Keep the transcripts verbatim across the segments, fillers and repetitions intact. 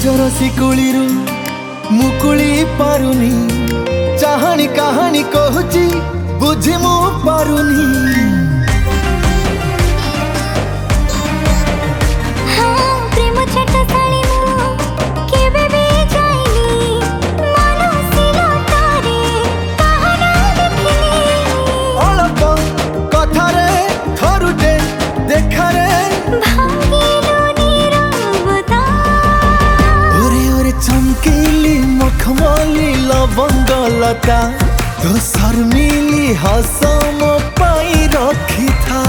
निजर शिकुली मुकुली पारुनी चाहानी कहानी कहूची बुझी मु पारुनी मखमली लवंगलता तो शर्मिली हसम पाई रखी था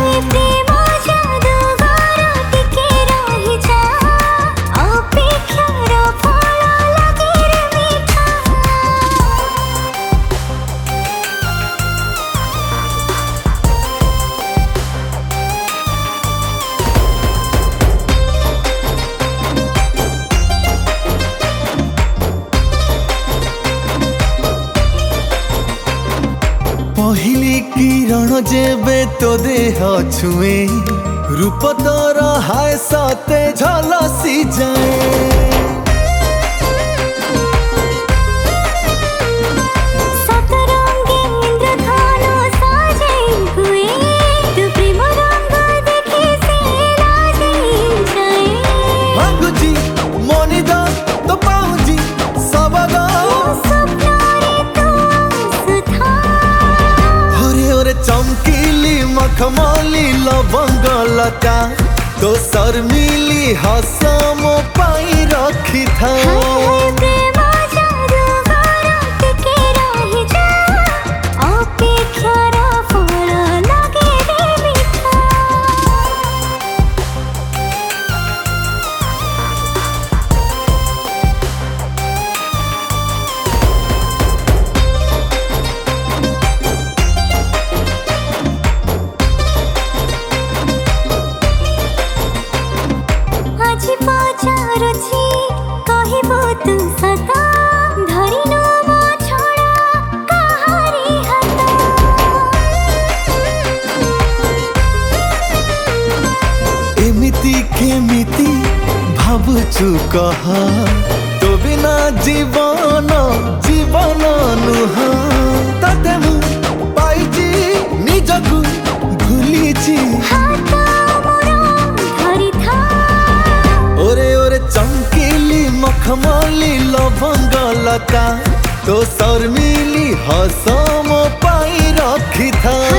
पहली किरण जेबे तो देह छुए रूप तोर हाय सते झलसी जाए चमकीली मखमली लवंगलता तो शर्मिली हसम पाई रखी था केमिति भावुचु कह तो बिना जीवन जीवन नुह तते मु पाइची निजकु भूलीची ओरे ओरे चमकीली मखमली लवंगलता तो शर्मिली हसम पाई रखी था।